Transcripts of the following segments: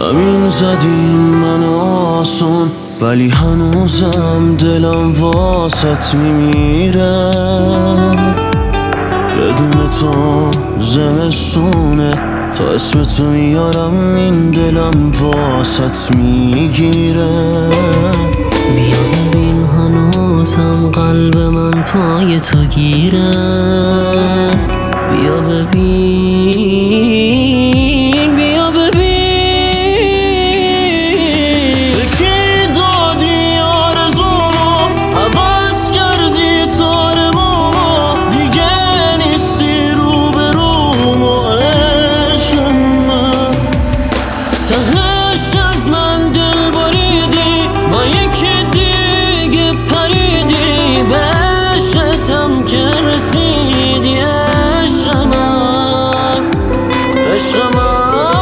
زمین زدیم من آسون، ولی هنوزم دلم واسط میمیره. بدون تو زمستونه، تا اسم تو میارم این دلم واسط میگیره. بیا ببین هنوزم قلب من پای تو گیره. بیا ببین، بیا ببین به کی دادی آرزومو، عوض کردی تارمومو، دیگه نیستی روبرومو. عشق من تهش از من دل بریدی، با یکی دیگه پریدی، به عشقتم که رسیدی. عشق من، عشق من.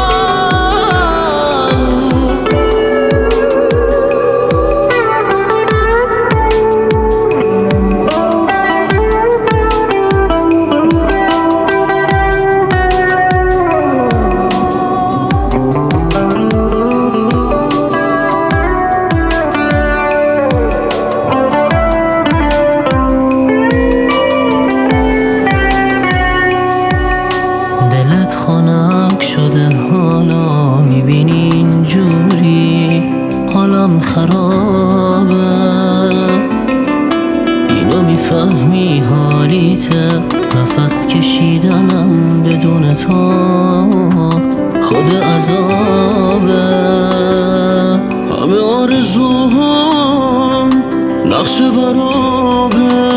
دلت خنک شده حالا میبینی اینجوری، حالم خرابه. اینو میفهمی حالیته، نفس کشیدنم بدون تو خود عذابه. همه آرزوهام نقش برابه،